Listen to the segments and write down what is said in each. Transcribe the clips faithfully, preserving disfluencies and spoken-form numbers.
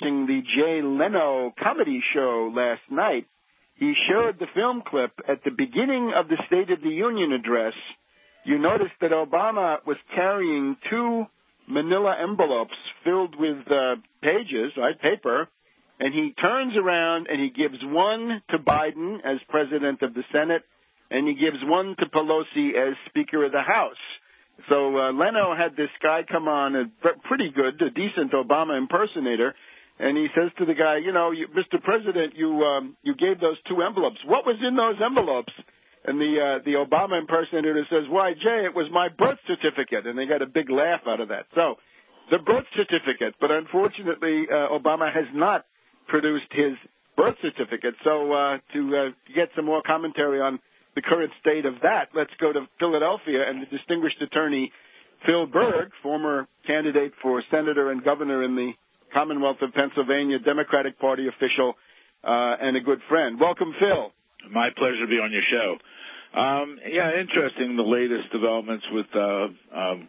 watching the Jay Leno comedy show last night, he showed the film clip at the beginning of the State of the Union address. You noticed that Obama was carrying two manila envelopes filled with uh, pages, right, paper, and he turns around and he gives one to Biden as president of the Senate, and he gives one to Pelosi as Speaker of the House. So uh, Leno had this guy come on, a pretty good, a decent Obama impersonator, and he says to the guy, you know, you, Mister President, you um, you gave those two envelopes. What was in those envelopes? And the uh, the Obama impersonator says, why, Jay, it was my birth certificate. And they got a big laugh out of that. So the birth certificate, but unfortunately uh, Obama has not produced his birth certificate. So uh, to uh, get some more commentary on the current state of that, let's go to Philadelphia and the distinguished attorney Phil Berg, former candidate for senator and governor in the Commonwealth of Pennsylvania, Democratic Party official, uh, and a good friend. Welcome, Phil. My pleasure to be on your show. Um, yeah, interesting, the latest developments with uh, um,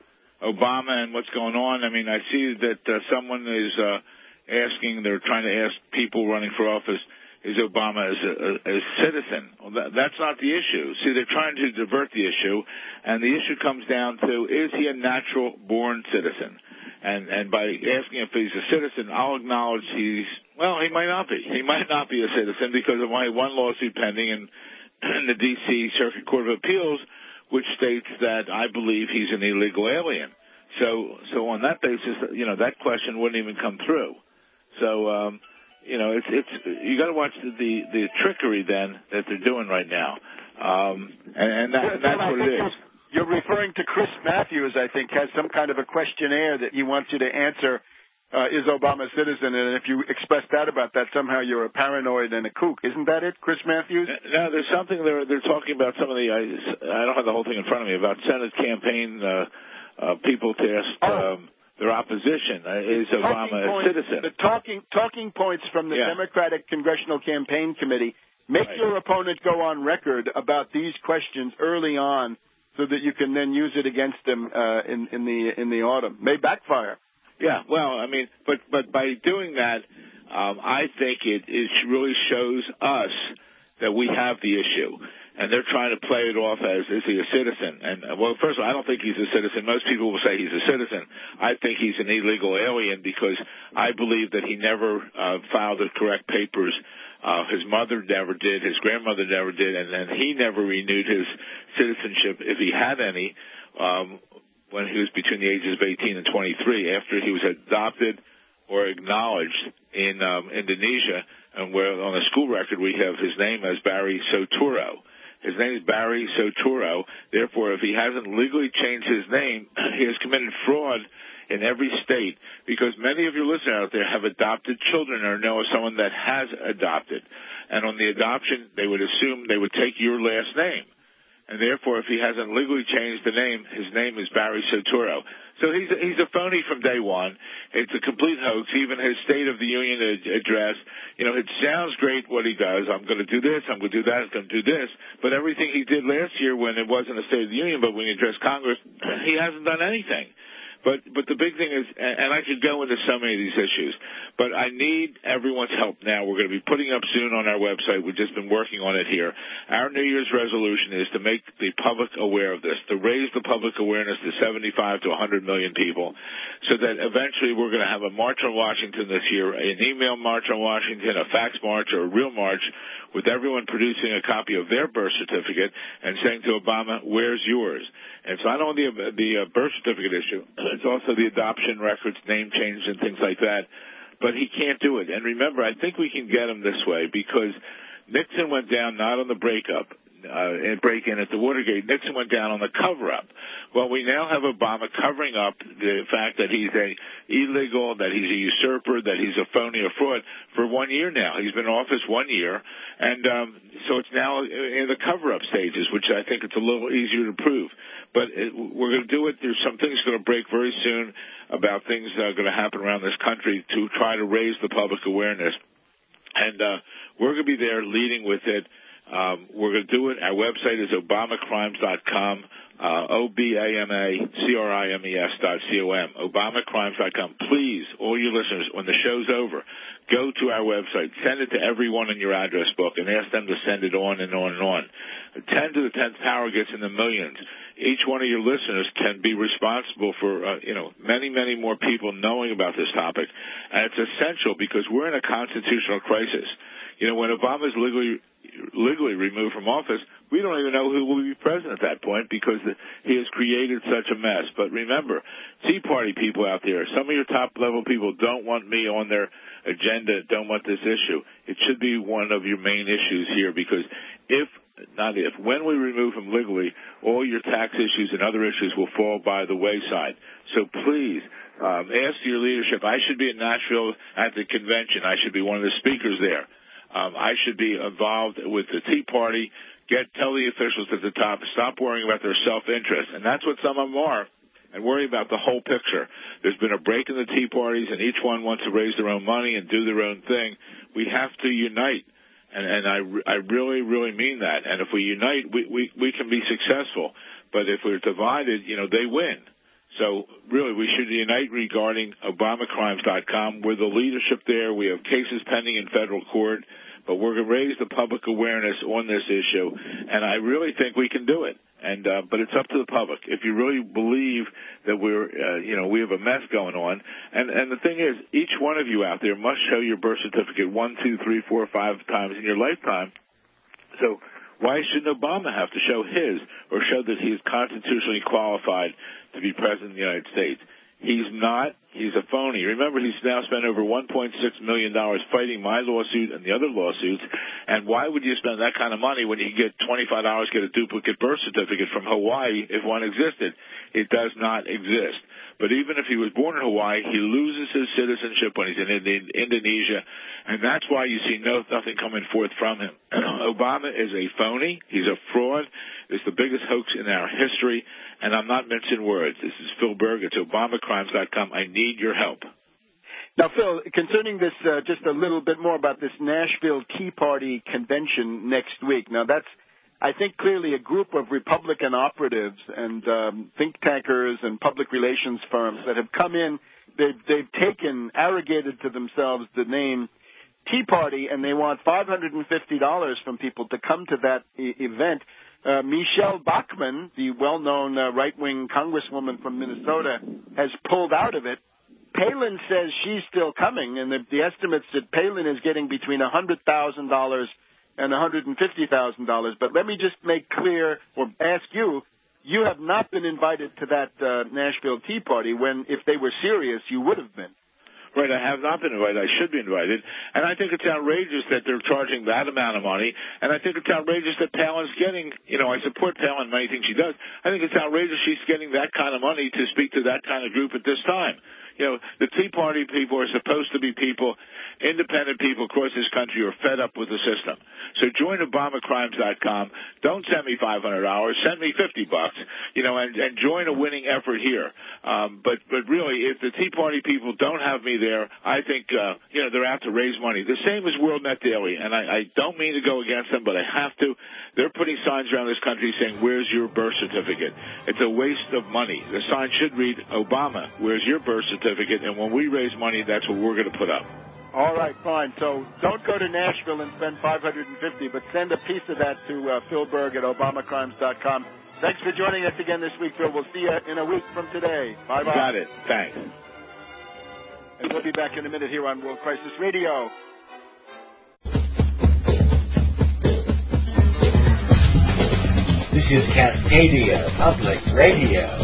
Obama and what's going on. I mean, I see that uh, someone is uh, asking, they're trying to ask people running for office, is Obama as a, a, a citizen? Well, that, that's not the issue. See, they're trying to divert the issue, and the issue comes down to, is he a natural-born citizen? And, and by asking if he's a citizen, I'll acknowledge he's, well, he might not be. He might not be a citizen because of my one lawsuit pending in, in the D C Circuit Court of Appeals, which states that I believe he's an illegal alien. So, so on that basis, you know, that question wouldn't even come through. So, um, you know, it's, it's, you gotta watch the, the, the trickery then that they're doing right now. Um, and, and, that, and that's what it is. You're referring to Chris Matthews, I think, has some kind of a questionnaire that he wants you to answer, uh, is Obama a citizen? And if you express that about that, somehow you're a paranoid and a kook. Isn't that it, Chris Matthews? No, there's something they're, they're talking about some of the, I, I don't have the whole thing in front of me, about Senate campaign uh, uh, people to ask oh. um, their opposition, uh, is Obama a point, citizen? The talking, talking points from the yeah. Democratic Congressional Campaign Committee, make right. your opponent go on record about these questions early on, so that you can then use it against them uh, in, in the in the autumn. May backfire. Yeah, well, I mean, but but by doing that, um, I think it, it really shows us that we have the issue, and they're trying to play it off as, is he a citizen? And, well, first of all, I don't think he's a citizen. Most people will say he's a citizen. I think he's an illegal alien because I believe that he never uh, filed the correct papers. Uh, his mother never did, his grandmother never did, and then he never renewed his citizenship, if he had any, um, when he was between the ages of eighteen and twenty-three, after he was adopted or acknowledged in um, Indonesia, and where on the school record we have his name as Barry Soturo. His name is Barry Soturo. Therefore, if he hasn't legally changed his name, he has committed fraud in every state, because many of your listeners out there have adopted children or know of someone that has adopted. And on the adoption, they would assume they would take your last name. And therefore, if he hasn't legally changed the name, his name is Barry Soturo. So he's a, he's a phony from day one. It's a complete hoax. Even his State of the Union address, you know, it sounds great what he does. I'm going to do this, I'm going to do that, I'm going to do this. But everything he did last year when it wasn't a State of the Union, but when he addressed Congress, he hasn't done anything. But but the big thing is, and I could go into so many of these issues, but I need everyone's help now. We're going to be putting up soon on our website. We've just been working on it here. Our New Year's resolution is to make the public aware of this, to raise the public awareness to seventy-five to one hundred million people, so that eventually we're going to have a march on Washington this year, an email march on Washington, a fax march, or a real march, with everyone producing a copy of their birth certificate and saying to Obama, where's yours? And it's not only the, the uh, birth certificate issue, it's also the adoption records, name change, and things like that. But he can't do it. And remember, I think we can get him this way, because Nixon went down not on the breakup, uh, and break-in at the Watergate. Nixon went down on the cover-up. Well, we now have Obama covering up the fact that he's a illegal, that he's a usurper, that he's a phony or fraud for one year now. He's been in office one year, and um, so it's now in the cover-up stages, which I think it's a little easier to prove. But it, we're going to do it. There's some things going to break very soon about things that are going to happen around this country to try to raise the public awareness. And uh, we're going to be there leading with it. Um, we're going to do it. Our website is obama crimes dot com, uh, O B A M A C R I M E S dot C O M, obama crimes dot com. Please, all your listeners, when the show's over, go to our website, send it to everyone in your address book, and ask them to send it on and on and on. ten to the tenth power gets in the millions. Each one of your listeners can be responsible for, uh, you know, many, many more people knowing about this topic. And it's essential because we're in a constitutional crisis. You know, when Obama's legally legally removed from office, we don't even know who will be president at that point because the, he has created such a mess. But remember, Tea Party people out there, some of your top-level people don't want me on their agenda, don't want this issue. It should be one of your main issues here because if, not if, when we remove him legally, all your tax issues and other issues will fall by the wayside. So please, um, ask your leadership. I should be in Nashville at the convention. I should be one of the speakers there. Um, I should be involved with the Tea Party. Get tell the officials at the top, stop worrying about their self-interest. And that's what some of them are, and worry about the whole picture. There's been a break in the Tea Parties, and each one wants to raise their own money and do their own thing. We have to unite, and, and I, I really, really mean that. And if we unite, we, we, we can be successful. But if we're divided, you know, they win. So, really, we should unite regarding obama crimes dot com. We're the leadership there. We have cases pending in federal court, but we're going to raise the public awareness on this issue, and I really think we can do it. And uh, but it's up to the public. If you really believe that we're, uh, you know, we have a mess going on, and and the thing is, each one of you out there must show your birth certificate one, two, three, four, five times in your lifetime. So why shouldn't Obama have to show his or show that he is constitutionally qualified to be president of the United States? He's not. He's a phony. Remember, he's now spent over one point six million dollars fighting my lawsuit and the other lawsuits. And why would you spend that kind of money when you can get twenty-five dollars, get a duplicate birth certificate from Hawaii if one existed? It does not exist. But even if he was born in Hawaii, he loses his citizenship when he's in Indonesia, and that's why you see no, nothing coming forth from him. Obama is a phony. He's a fraud. It's the biggest hoax in our history, and I'm not mincing words. This is Phil Berg. It's obama crimes dot com. I need your help. Now, Phil, concerning this, uh, just a little bit more about this Nashville Tea Party convention next week. Now, that's, I think, clearly a group of Republican operatives and um, think tankers and public relations firms that have come in. They've, they've taken, arrogated to themselves the name Tea Party, and they want five hundred fifty dollars from people to come to that e- event. Uh, Michelle Bachmann, the well-known uh, right-wing congresswoman from Minnesota, has pulled out of it. Palin says she's still coming, and the, the estimates that Palin is getting between one hundred thousand dollars and one hundred fifty thousand dollars. But let me just make clear or ask you, you have not been invited to that uh, Nashville Tea Party when, if they were serious, you would have been. Right, I have not been invited. I should be invited. And I think it's outrageous that they're charging that amount of money. And I think it's outrageous that Palin's getting, you know, I support Palin in many things she does. I think it's outrageous she's getting that kind of money to speak to that kind of group at this time. You know, the Tea Party people are supposed to be people, independent people across this country who are fed up with the system. So join obama crimes dot com. Don't send me five hundred dollars. Send me fifty bucks, you know, and, and join a winning effort here. Um, but, but really, if the Tea Party people don't have me there, I think, uh, you know, they're out to raise money. The same as WorldNet Daily, and I, I don't mean to go against them, but I have to. They're putting signs around this country saying, where's your birth certificate? It's a waste of money. The sign should read, Obama, where's your birth certificate? And when we raise money, that's what we're going to put up. All right, fine. So don't go to Nashville and spend five hundred fifty dollars, but send a piece of that to uh, Phil Berg at obama crimes dot com. Thanks for joining us again this week, Phil. We'll see you in a week from today. Bye-bye. Got it. Thanks. And we'll be back in a minute here on World Crisis Radio. This is Cascadia Public Radio.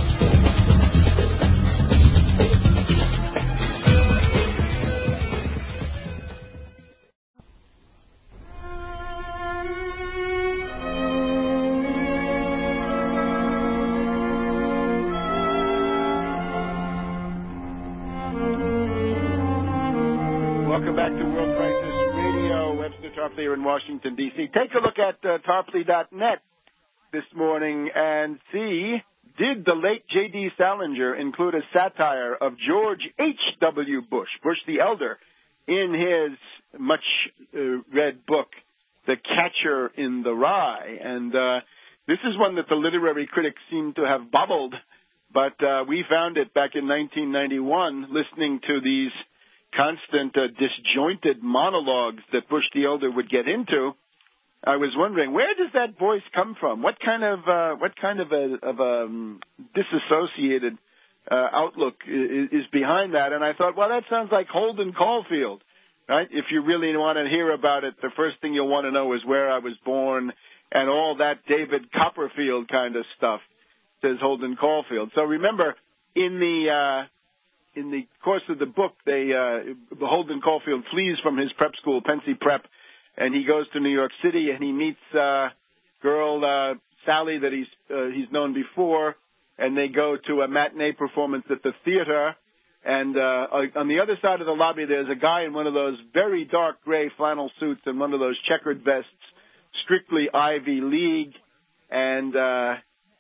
Welcome back to World Crisis Radio. Webster Tarpley here in Washington, D C Take a look at uh, tarpley dot net this morning and see, did the late J D. Salinger include a satire of George H W. Bush, Bush the Elder, in his much-read book, The Catcher in the Rye. And uh, this is one that the literary critics seem to have bubbled, but uh, we found it back in nineteen ninety-one listening to these constant uh, disjointed monologues that Bush the Elder would get into. I was wondering, where does that voice come from? What kind of uh, what kind of a, of a um, disassociated uh, outlook is, is behind that? And I thought, well, that sounds like Holden Caulfield, right? If you really want to hear about it, the first thing you'll want to know is where I was born and all that David Copperfield kind of stuff, says Holden Caulfield. So remember, in the uh, in the course of the book, they uh, Holden Caulfield flees from his prep school, Pensy Prep, and he goes to New York City, and he meets uh, girl uh, Sally that he's uh, he's known before, and they go to a matinee performance at the theater. And uh, on the other side of the lobby, there's a guy in one of those very dark gray flannel suits and one of those checkered vests, strictly Ivy League, and uh,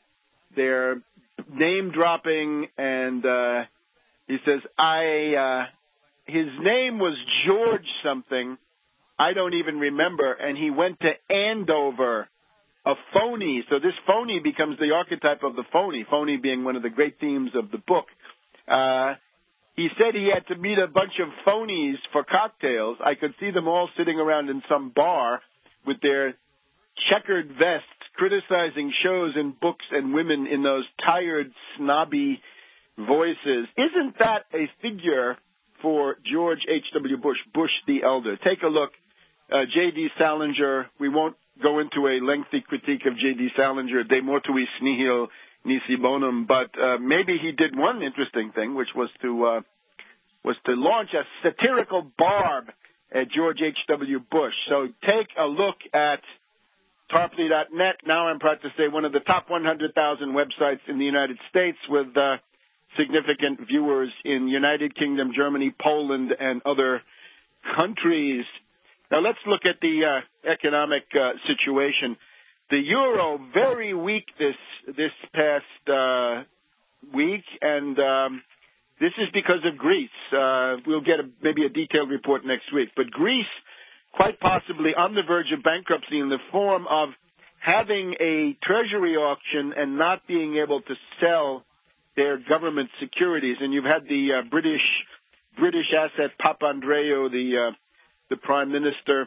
they're name dropping, and uh, he says, "I." Uh, his name was George something. I don't even remember, and he went to Andover, a phony. So this phony becomes the archetype of the phony, phony being one of the great themes of the book. Uh, he said he had to meet a bunch of phonies for cocktails. I could see them all sitting around in some bar with their checkered vests, criticizing shows and books and women in those tired, snobby voices. Isn't that a figure for George H W. Bush, Bush the Elder? Take a look. Uh, J D. Salinger, we won't go into a lengthy critique of J D. Salinger, de mortuis nihil nisi bonum, but uh, maybe he did one interesting thing, which was to uh, was to launch a satirical barb at George H W. Bush. So take a look at Tarpley dot net. Now I'm proud to say one of the top one hundred thousand websites in the United States with uh, significant viewers in United Kingdom, Germany, Poland, and other countries. Now let's look at the uh, economic uh, situation. The euro very weak this this past uh, week, and um, this is because of Greece. Uh, we'll get a, maybe a detailed report next week. But Greece, quite possibly on the verge of bankruptcy in the form of having a treasury auction and not being able to sell their government securities. And you've had the uh, British British asset Papandreou, the uh, the prime minister,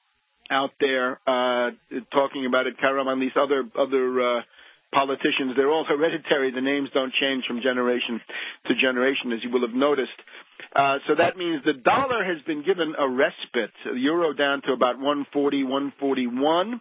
out there uh, talking about it. Karamanlis, other other uh, politicians, they're all hereditary. The names don't change from generation to generation, as you will have noticed. Uh, so that means the dollar has been given a respite. The euro down to about one forty, one forty-one.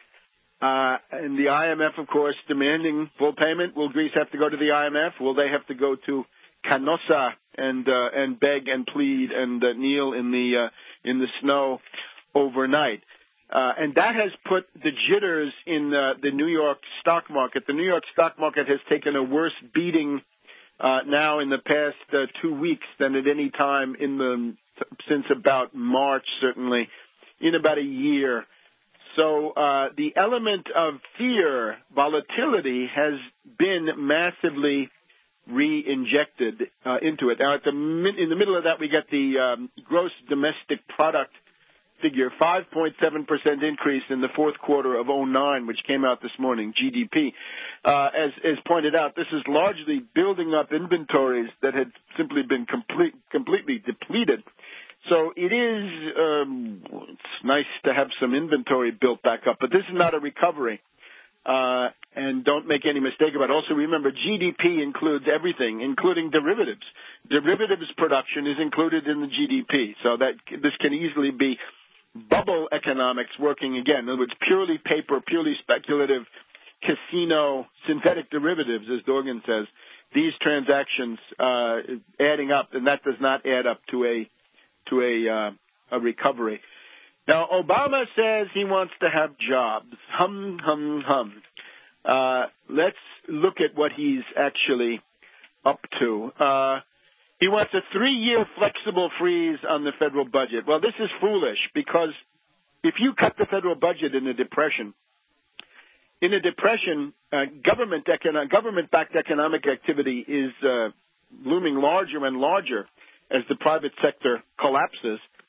Uh, and the I M F, of course, demanding full payment. Will Greece have to go to the I M F? Will they have to go to Canossa and uh, and beg and plead and uh, kneel in the uh, in the snow overnight? Uh, and that has put the jitters in uh, the New York stock market. The New York stock market has taken a worse beating uh, now in the past uh, two weeks than at any time in the since about March, certainly in about a year. So uh, the element of fear, volatility, has been massively re-injected uh, into it. Now, at the in the middle of that, we get the um, gross domestic product figure, five point seven percent increase in the fourth quarter of oh nine, which came out this morning, G D P. Uh, as, as pointed out, this is largely building up inventories that had simply been complete, completely depleted. So it is um, it's nice to have some inventory built back up, but this is not a recovery. Uh, and don't make any mistake about it. Also, remember, G D P includes everything, including derivatives. Derivatives production is included in the G D P, so that this can easily be bubble economics working again. In other words, purely paper, purely speculative, casino, synthetic derivatives, as Dorgan says. These transactions uh, adding up, and that does not add up to a to a uh, a recovery. Now, Obama says he wants to have jobs. Hum, hum, hum. Uh, let's look at what he's actually up to. Uh, he wants a three-year flexible freeze on the federal budget. Well, this is foolish because if you cut the federal budget in a depression, in a depression, uh, government econo- government-backed economic activity is uh, looming larger and larger as the private sector collapses.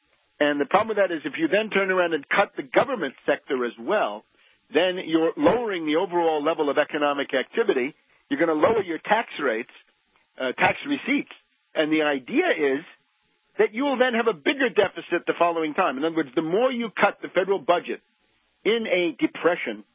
And the problem with that is if you then turn around and cut the government sector as well, then you're lowering the overall level of economic activity. You're going to lower your tax rates, uh, tax receipts. And the idea is that you will then have a bigger deficit the following time. In other words, the more you cut the federal budget in a depression,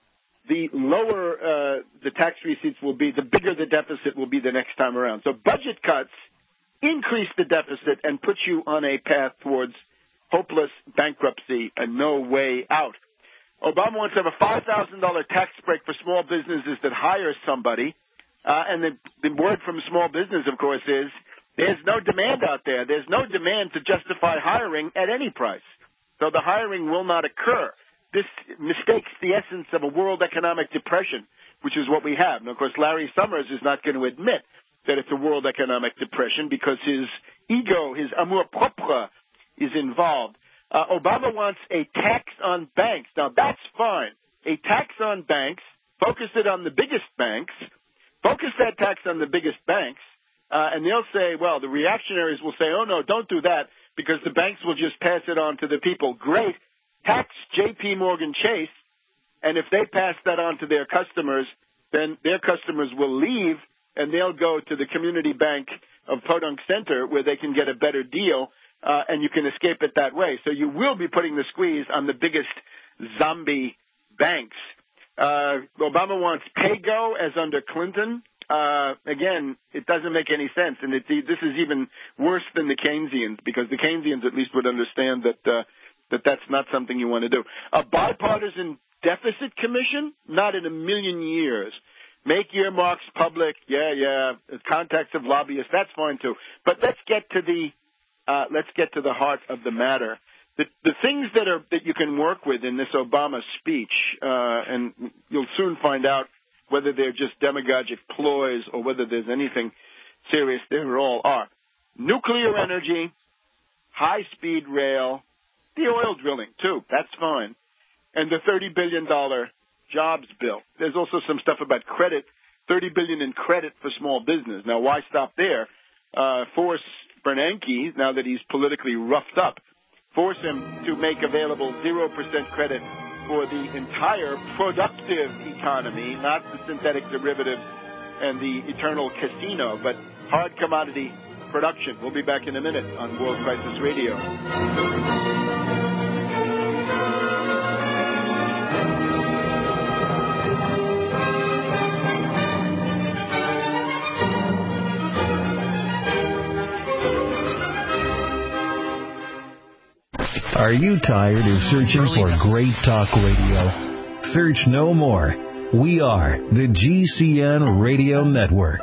the lower uh, the tax receipts will be, the bigger the deficit will be the next time around. So budget cuts increase the deficit and put you on a path towards hopeless bankruptcy and no way out. Obama wants to have a five thousand dollars tax break for small businesses that hire somebody. Uh, and the, the word from small business, of course, is there's no demand out there. There's no demand to justify hiring at any price. So the hiring will not occur. This mistakes the essence of a world economic depression, which is what we have. And, of course, Larry Summers is not going to admit that it's a world economic depression because his ego, his amour propre, is involved. Uh, Obama wants a tax on banks. Now, that's fine. A tax on banks, focus it on the biggest banks, focus that tax on the biggest banks, uh, and they'll say, well, the reactionaries will say, oh, no, don't do that because the banks will just pass it on to the people. Great. Tax J P. Morgan Chase, and if they pass that on to their customers, then their customers will leave, and they'll go to the community bank of Podunk Center where they can get a better deal, uh, and you can escape it that way. So you will be putting the squeeze on the biggest zombie banks. Uh, Obama wants pay-go as under Clinton. Uh, again, it doesn't make any sense, and it, this is even worse than the Keynesians because the Keynesians at least would understand that uh, that that's not something you want to do. A bipartisan deficit commission? Not in a million years. Make earmarks public. Yeah, yeah. Contacts of lobbyists. That's fine too. But let's get to the uh, let's get to the heart of the matter. The, the things that are that you can work with in this Obama speech, uh, and you'll soon find out whether they're just demagogic ploys or whether there's anything serious there at all. Are nuclear energy, high-speed rail. The oil drilling, too. That's fine. And the thirty billion dollars jobs bill. There's also some stuff about credit, thirty billion dollars in credit for small business. Now, why stop there? Uh, force Bernanke, now that he's politically roughed up, force him to make available zero percent credit for the entire productive economy, not the synthetic derivatives and the eternal casino, but hard commodity production. We'll be back in a minute on World Crisis Radio. Are you tired of searching for great talk radio? Search no more. We are the G C N Radio Network.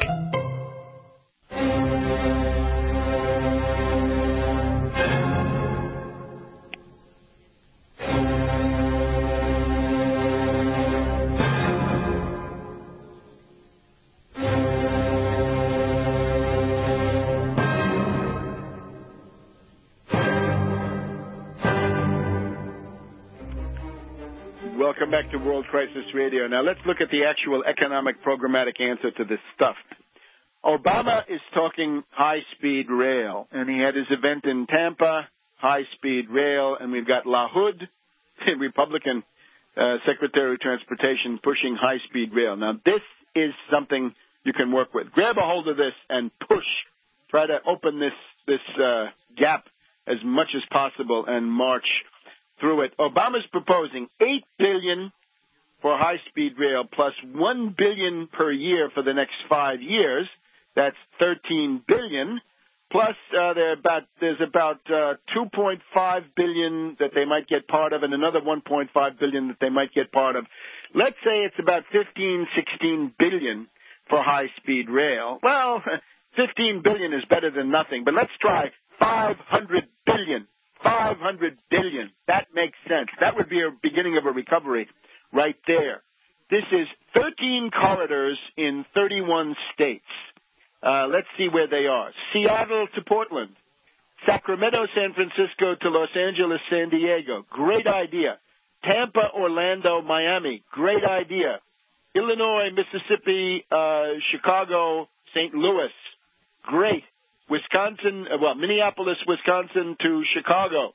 Welcome back to World Crisis Radio. Now let's look at the actual economic programmatic answer to this stuff. Obama is talking high-speed rail, and he had his event in Tampa, high-speed rail, and we've got LaHood, the Republican uh, Secretary of Transportation, pushing high-speed rail. Now this is something you can work with. Grab a hold of this and push. Try to open this, this uh, gap as much as possible and march through it. Obama's proposing eight billion dollars for high-speed rail plus one billion dollars per year for the next five years. That's thirteen billion dollars. Plus, uh, there about, there's about uh, two point five billion dollars that they might get part of and another one point five billion dollars that they might get part of. Let's say it's about fifteen, sixteen billion dollars for high-speed rail. Well, fifteen billion dollars is better than nothing, but let's try five hundred billion dollars. five hundred billion dollars. That makes sense. That would be a beginning of a recovery right there. This is thirteen corridors in thirty-one states. Uh, let's see where they are. Seattle to Portland. Sacramento, San Francisco to Los Angeles, San Diego. Great idea. Tampa, Orlando, Miami. Great idea. Illinois, Mississippi, uh, Chicago, Saint Louis. Great. Wisconsin, well, Minneapolis, Wisconsin to Chicago.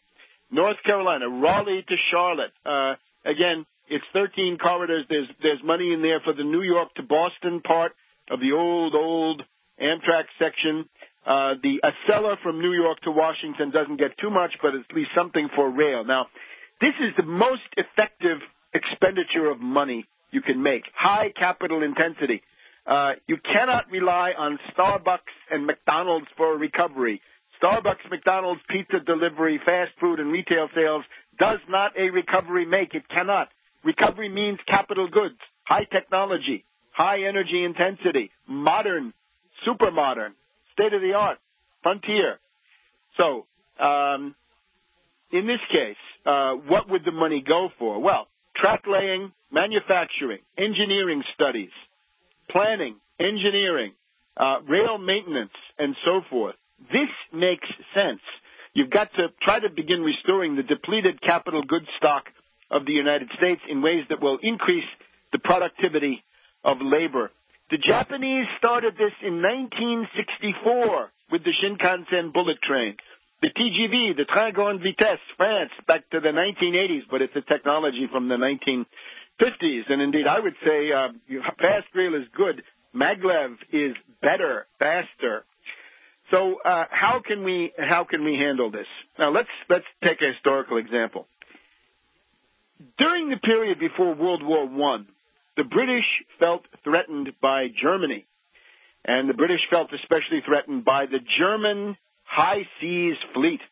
North Carolina, Raleigh to Charlotte. Uh, again, it's thirteen corridors. There's there's money in there for the New York to Boston part of the old, old Amtrak section. Uh, the Acela from New York to Washington doesn't get too much, but it's at least something for rail. Now, this is the most effective expenditure of money you can make. High capital intensity. Uh, you cannot rely on Starbucks and McDonald's for a recovery. Starbucks, McDonald's, pizza delivery, fast food, and retail sales does not a recovery make. It cannot. Recovery means capital goods, high technology, high energy intensity, modern, super modern, state-of-the-art, frontier. So, um, in this case, uh, what would the money go for? Well, track laying, manufacturing, engineering studies, planning, engineering, uh, rail maintenance, and so forth. This makes sense. You've got to try to begin restoring the depleted capital goods stock of the United States in ways that will increase the productivity of labor. The Japanese started this in nineteen sixty-four with the Shinkansen bullet train. The T G V, the Train Grande Vitesse, France, back to the nineteen eighties, but it's a technology from the nineteen fifties. And indeed, I would say uh, fast rail is good. Maglev is better, faster. So uh, how can we how can we handle this? Now let's let's take a historical example. During the period before World War One, the British felt threatened by Germany, and the British felt especially threatened by the German high seas fleet.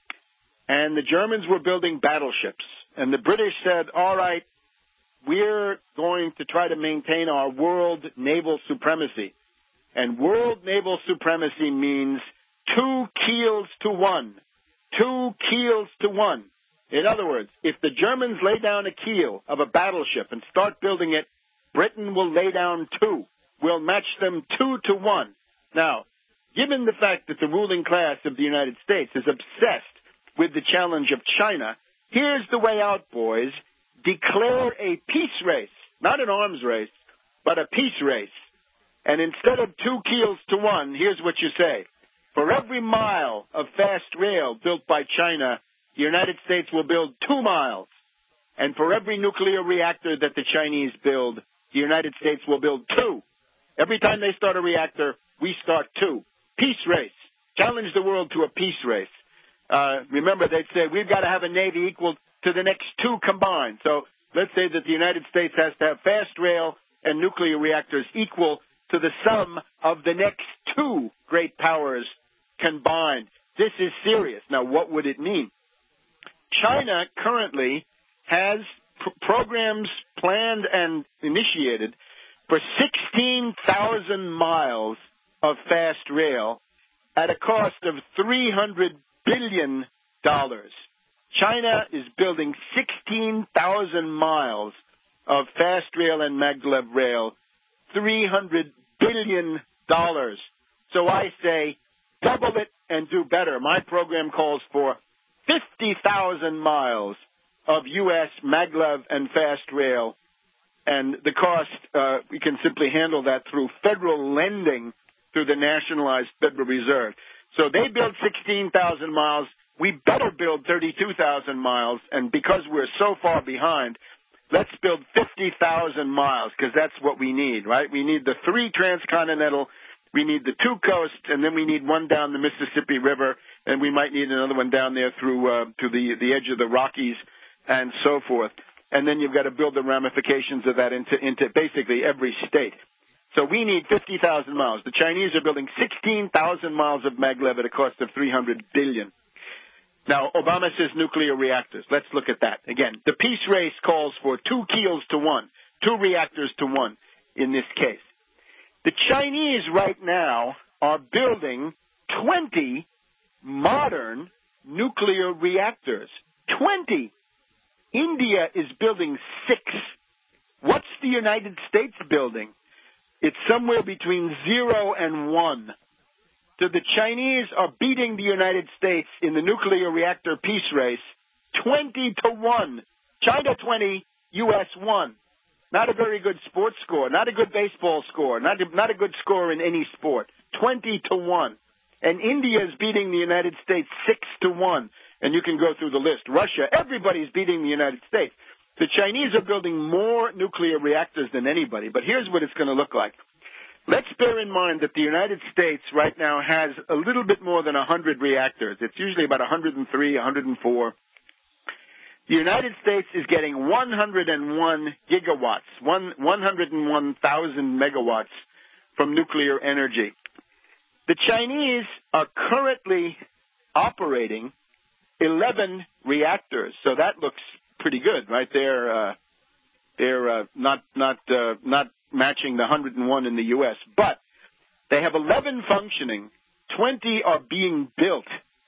And the Germans were building battleships, and the British said, "All right, we're going to try to maintain our world naval supremacy." And world naval supremacy means two keels to one. Two keels to one. In other words, if the Germans lay down a keel of a battleship and start building it, Britain will lay down two. We'll match them two to one. Now, given the fact that the ruling class of the United States is obsessed with the challenge of China, here's the way out, boys. Declare a peace race, not an arms race, but a peace race. And instead of two keels to one, here's what you say. For every mile of fast rail built by China, the United States will build two miles. And for every nuclear reactor that the Chinese build, the United States will build two. Every time they start a reactor, we start two. Peace race. Challenge the world to a peace race. Uh, remember, they'd say we've got to have a Navy equal to the next two combined. So let's say that the United States has to have fast rail and nuclear reactors equal to the sum of the next two great powers combined. This is serious. Now, what would it mean? China currently has pr- programs planned and initiated for sixteen thousand miles of fast rail at a cost of three hundred billion dollars. China is building sixteen thousand miles of fast rail and maglev rail, three hundred billion dollars. So I say, double it and do better. My program calls for fifty thousand miles of U S maglev and fast rail, and the cost, uh, we can simply handle that through federal lending through the nationalized Federal Reserve. So they build sixteen thousand miles. We better build thirty-two thousand miles, and because we're so far behind, let's build fifty thousand miles, because that's what we need, right? We need the three transcontinental, we need the two coasts, and then we need one down the Mississippi River, and we might need another one down there through uh, to the, the edge of the Rockies and so forth. And then you've got to build the ramifications of that into, into basically every state. So we need fifty thousand miles. The Chinese are building sixteen thousand miles of maglev at a cost of three hundred billion dollars. Now, Obama says nuclear reactors. Let's look at that. Again, the peace race calls for two keels to one, two reactors to one in this case. The Chinese right now are building twenty modern nuclear reactors. twenty. India is building six. What's the United States building? It's somewhere between zero and one. So the Chinese are beating the United States in the nuclear reactor peace race twenty to one. China twenty, U S one. Not a very good sports score, not a good baseball score, not a, not a good score in any sport. twenty to one. And India is beating the United States six to one. And you can go through the list. Russia, everybody's beating the United States. The Chinese are building more nuclear reactors than anybody. But here's what it's going to look like. Let's bear in mind that the United States right now has a little bit more than one hundred reactors. It's usually about one hundred three, one hundred four. The United States is getting one hundred one gigawatts, one, one hundred one thousand megawatts from nuclear energy. The Chinese are currently operating eleven reactors, so that looks pretty good, right? They're uh, they're uh, not not uh, not matching the one hundred one in the U S, but they have eleven functioning, twenty are being built.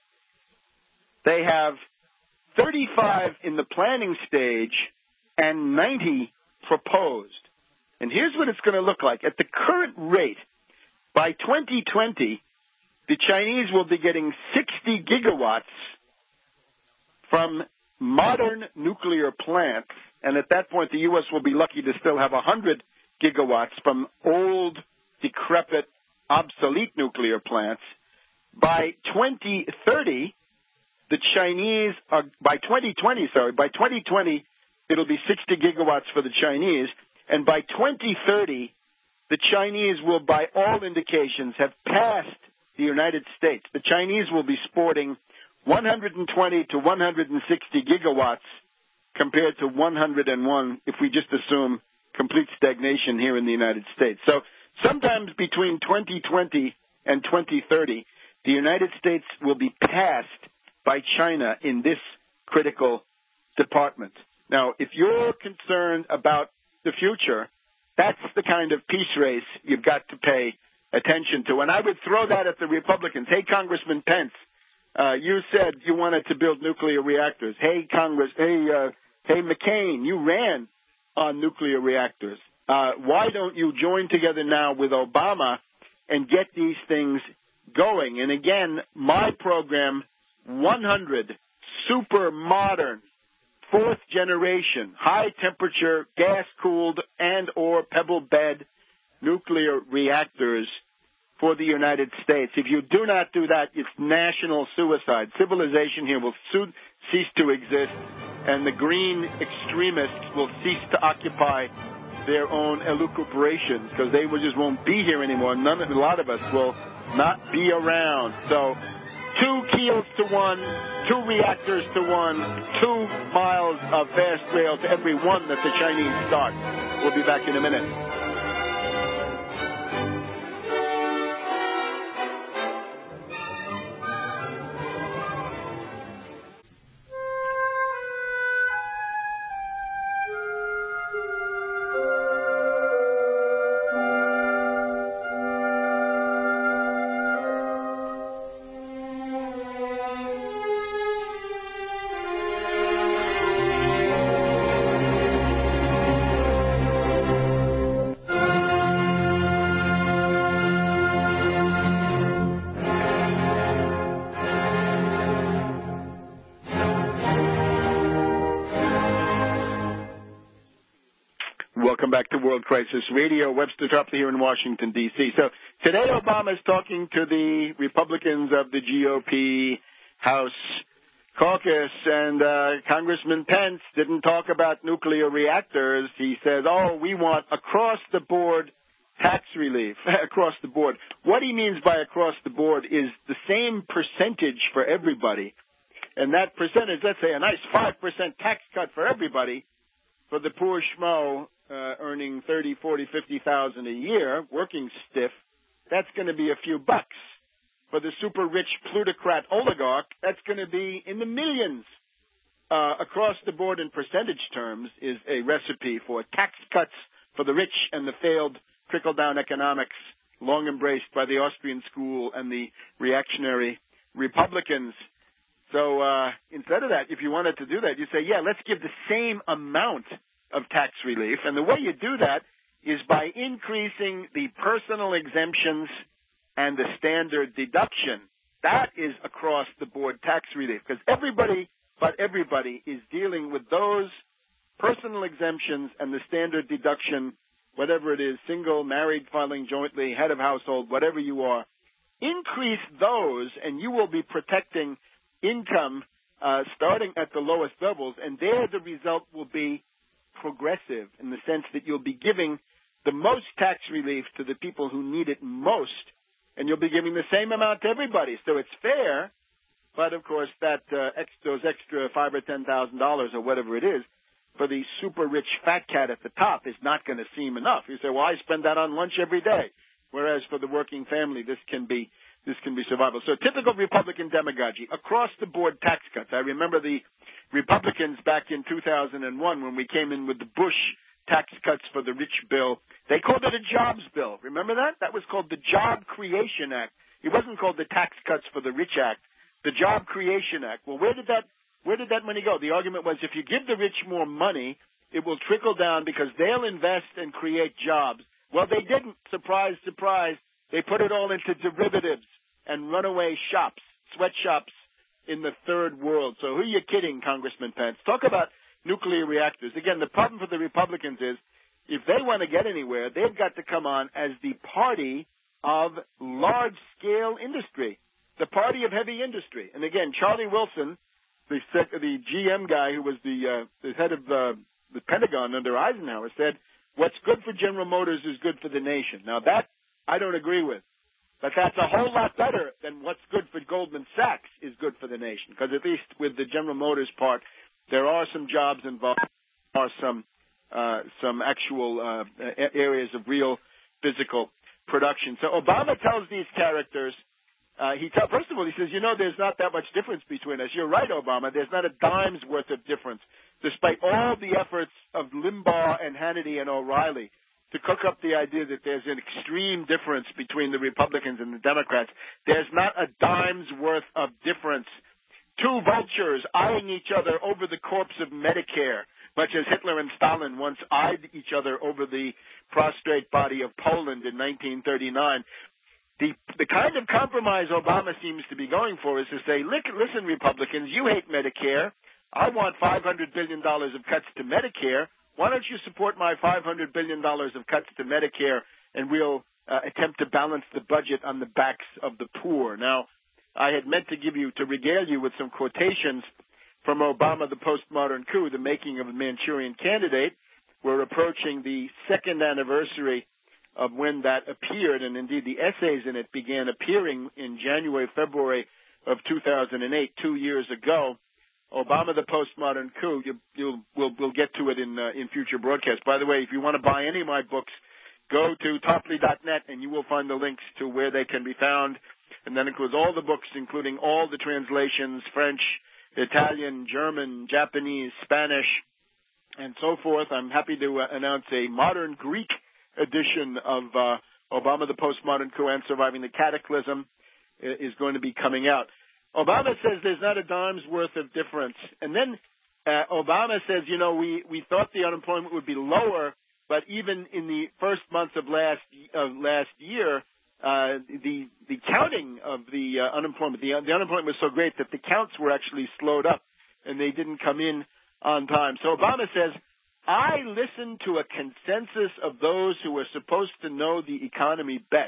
They have thirty-five in the planning stage and ninety proposed. And here's what it's going to look like. At the current rate, by twenty twenty, the Chinese will be getting sixty gigawatts from modern nuclear plants, and at that point the U S will be lucky to still have one hundred gigawatts from old, decrepit, obsolete nuclear plants. By twenty thirty, the Chinese are, by twenty twenty, sorry, by twenty twenty, it'll be sixty gigawatts for the Chinese, and by twenty thirty, the Chinese will, by all indications, have passed the United States. The Chinese will be sporting one hundred twenty to one hundred sixty gigawatts compared to one hundred one if we just assume complete stagnation here in the United States. So sometimes between twenty twenty and twenty thirty, the United States will be passed by China in this critical department. Now, if you're concerned about the future, that's the kind of peace race you've got to pay attention to. And I would throw that at the Republicans. Hey, Congressman Pence, uh, you said you wanted to build nuclear reactors. Hey, Congress, hey, uh, hey, McCain, you ran on nuclear reactors. Uh, why don't you join together now with Obama and get these things going? And again, my program, one hundred super modern, fourth generation, high temperature, gas cooled and or pebble bed nuclear reactors for the United States. If you do not do that, it's national suicide. Civilization here will soon cease to exist, and the green extremists will cease to occupy their own elucubrations because they will just won't be here anymore. None of, a lot of us will not be around. So two keels to one, two reactors to one, two miles of fast rail to every one that the Chinese start. We'll be back in a minute. Welcome back to World Crisis Radio. Webster Topley here in Washington, D C So today Obama is talking to the Republicans of the G O P House caucus, and uh, Congressman Pence didn't talk about nuclear reactors. He said, oh, we want across-the-board tax relief, across the board. What he means by across the board is the same percentage for everybody. And that percentage, let's say a nice five percent tax cut for everybody, for the poor schmo uh, earning thirty, forty, fifty thousand a year, working stiff, that's going to be a few bucks. For the super rich plutocrat oligarch, that's going to be in the millions. Uh, across the board in percentage terms is a recipe for tax cuts for the rich and the failed trickle-down economics long embraced by the Austrian school and the reactionary Republicans. So uh, instead of that, if you wanted to do that, you say, yeah, let's give the same amount of tax relief. And the way you do that is by increasing the personal exemptions and the standard deduction. That is across-the-board tax relief, because everybody but everybody is dealing with those personal exemptions and the standard deduction, whatever it is, single, married, filing jointly, head of household, whatever you are. increase those, and you will be protecting income uh, starting at the lowest levels, and there the result will be progressive in the sense that you'll be giving the most tax relief to the people who need it most, and you'll be giving the same amount to everybody. So it's fair, but of course that uh, ex- those extra five or ten thousand dollars or whatever it is for the super rich fat cat at the top is not going to seem enough. You say, well, I spend that on lunch every day, whereas for the working family, this can be this can be survival. So typical Republican demagogy across the board tax cuts. I remember the Republicans back in two thousand one when we came in with the Bush tax cuts for the rich bill. They called it a jobs bill. Remember that? That was called the Job Creation Act. It wasn't called the Tax Cuts for the Rich Act, the Job Creation Act. Well, where did that where did that money go? The argument was if you give the rich more money, it will trickle down because they'll invest and create jobs. Well, they didn't. Surprise, surprise. They put it all into derivatives and runaway shops, sweatshops in the third world. So who are you kidding, Congressman Pence? Talk about nuclear reactors. Again, the problem for the Republicans is if they want to get anywhere, they've got to come on as the party of large-scale industry, the party of heavy industry. And again, Charlie Wilson, the, the G M guy who was the, uh, the head of uh, the Pentagon under Eisenhower, said, what's good for General Motors is good for the nation. Now, that I don't agree with. But that's a whole lot better than what's good for Goldman Sachs is good for the nation. Because at least with the General Motors part, there are some jobs involved, there are some uh, some actual uh, areas of real physical production. So Obama tells these characters, uh, he tell, first of all, he says, you know, there's not that much difference between us. You're right, Obama. There's not a dime's worth of difference, despite all the efforts of Limbaugh and Hannity and O'Reilly to cook up the idea that there's an extreme difference between the Republicans and the Democrats. There's not a dime's worth of difference. Two vultures eyeing each other over the corpse of Medicare, much as Hitler and Stalin once eyed each other over the prostrate body of Poland in nineteen thirty-nine. The, the kind of compromise Obama seems to be going for is to say, listen, Republicans, you hate Medicare. I want five hundred billion dollars of cuts to Medicare. Why don't you support my five hundred billion dollars of cuts to Medicare, and we'll uh, attempt to balance the budget on the backs of the poor. Now, I had meant to give you, to regale you with some quotations from Obama, the Postmodern Coup, the making of a Manchurian Candidate. We're approaching the second anniversary of when that appeared, and indeed the essays in it began appearing in January, February of two thousand eight, two years ago. Obama, the Postmodern Coup, you, you'll, we'll, we'll get to it in, uh, in future broadcasts. By the way, if you want to buy any of my books, go to topley dot net and you will find the links to where they can be found. And that includes all the books, including all the translations, French, Italian, German, Japanese, Spanish, and so forth. I'm happy to uh, announce a modern Greek edition of uh, Obama, the Postmodern Coup, and Surviving the Cataclysm is going to be coming out. Obama says there's not a dime's worth of difference. And then uh, Obama says, you know, we, we thought the unemployment would be lower, but even in the first months of last of last year, uh, the the counting of the uh, unemployment, the, the unemployment was so great that the counts were actually slowed up, and they didn't come in on time. So Obama says, I listen to a consensus of those who are supposed to know the economy best.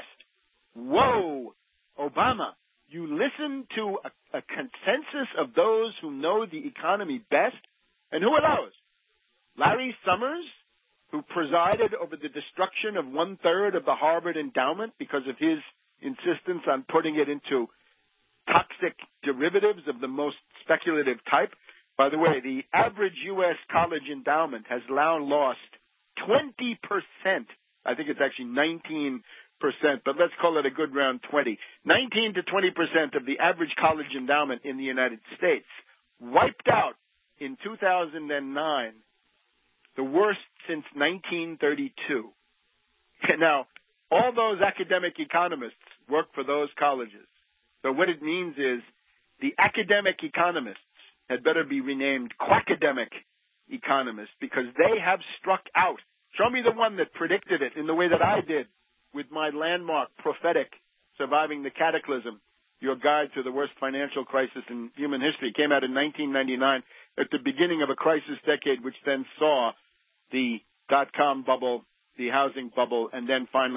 Whoa, Obama. You listen to a, a consensus of those who know the economy best? And who are those? Larry Summers, who presided over the destruction of one-third of the Harvard endowment because of his insistence on putting it into toxic derivatives of the most speculative type. By the way, the average U S college endowment has now lost twenty percent. I think it's actually nineteen percent, but let's call it a good round twenty. nineteen to twenty percent of the average college endowment in the United States wiped out in two thousand nine, the worst since nineteen thirty-two. Now, all those academic economists work for those colleges. So what it means is the academic economists had better be renamed quackademic economists because they have struck out. Show me the one that predicted it in the way that I did with my landmark, prophetic, Surviving the Cataclysm, your guide to the worst financial crisis in human history. It came out in nineteen ninety-nine at the beginning of a crisis decade, which then saw the dot-com bubble, the housing bubble, and then finally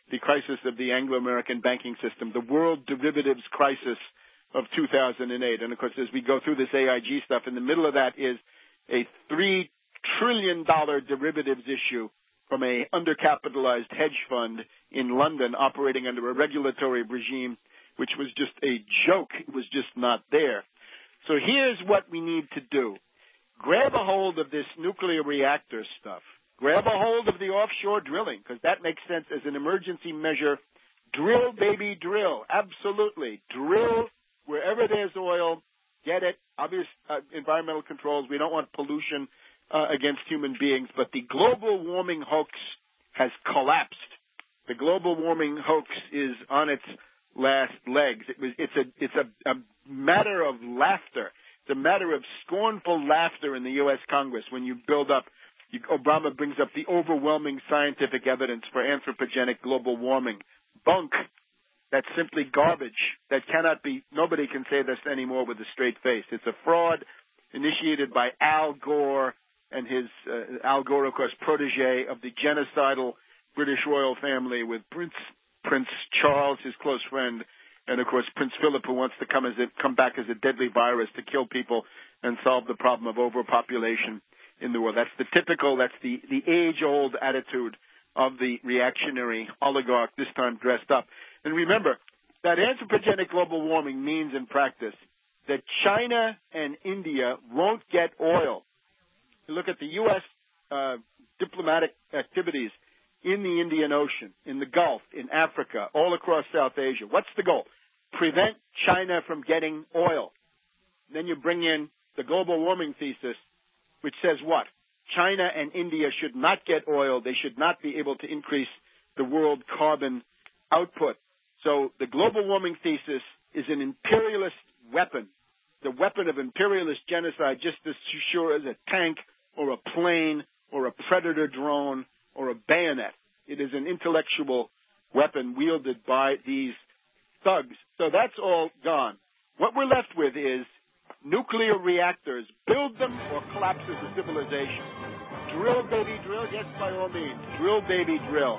the crisis of the Anglo-American banking system, the world derivatives crisis of two thousand eight. And, of course, as we go through this A I G stuff, in the middle of that is a three trillion dollars derivatives issue from a undercapitalized hedge fund in London operating under a regulatory regime which was just a joke. It was just not there. So here's what we need to do. Grab a hold of this nuclear reactor stuff. Grab a hold of the offshore drilling, because that makes sense as an emergency measure. Drill, baby, drill. Absolutely. Drill wherever there's oil. Get it. Obvious uh, environmental controls. We don't want pollution uh, against human beings. But the global warming hoax has collapsed. The global warming hoax is on its last legs. It was, it's a, it's a, a matter of laughter. It's a matter of scornful laughter in the U S Congress when you build up, you, Obama brings up the overwhelming scientific evidence for anthropogenic global warming. Bunk. That's simply garbage. That cannot be, nobody can say this anymore with a straight face. It's a fraud initiated by Al Gore and his, uh, Al Gore, of course, protege of the genocidal British royal family with Prince Prince Charles, his close friend, and, of course, Prince Philip, who wants to come as a, come back as a deadly virus to kill people and solve the problem of overpopulation in the world. That's the typical, that's the, the age-old attitude of the reactionary oligarch, this time dressed up. And remember, that anthropogenic global warming means in practice that China and India won't get oil. You look at the U S uh, diplomatic activities in the Indian Ocean, in the Gulf, in Africa, all across South Asia. What's the goal? Prevent China from getting oil. Then you bring in the global warming thesis, which says what? China and India should not get oil. They should not be able to increase the world carbon output. So the global warming thesis is an imperialist weapon, the weapon of imperialist genocide, just as sure as a tank or a plane or a predator drone or a bayonet. It is an intellectual weapon wielded by these thugs. So that's all gone. What we're left with is nuclear reactors. Build them or collapse as a civilization. Drill, baby, drill. Yes, by all means. Drill, baby, drill.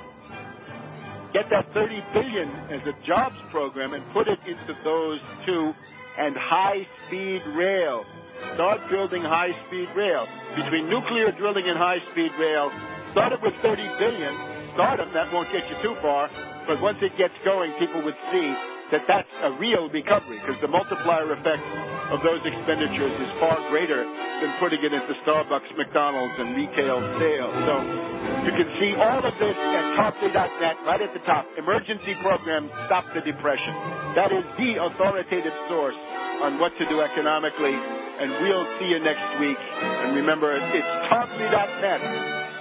Get that thirty billion dollars as a jobs program and put it into those two and high-speed rail. Start building high-speed rail. Between nuclear drilling and high-speed rail, start it with thirty billion dollars. Start them. That won't get you too far. But once it gets going, people would see that that's a real recovery, because the multiplier effect of those expenditures is far greater than putting it into Starbucks, McDonald's, and retail sales. So you can see all of this at Tarpley dot net, right at the top. Emergency program, Stop the Depression. That is the authoritative source on what to do economically, and we'll see you next week. And remember, it's Tarpley dot net.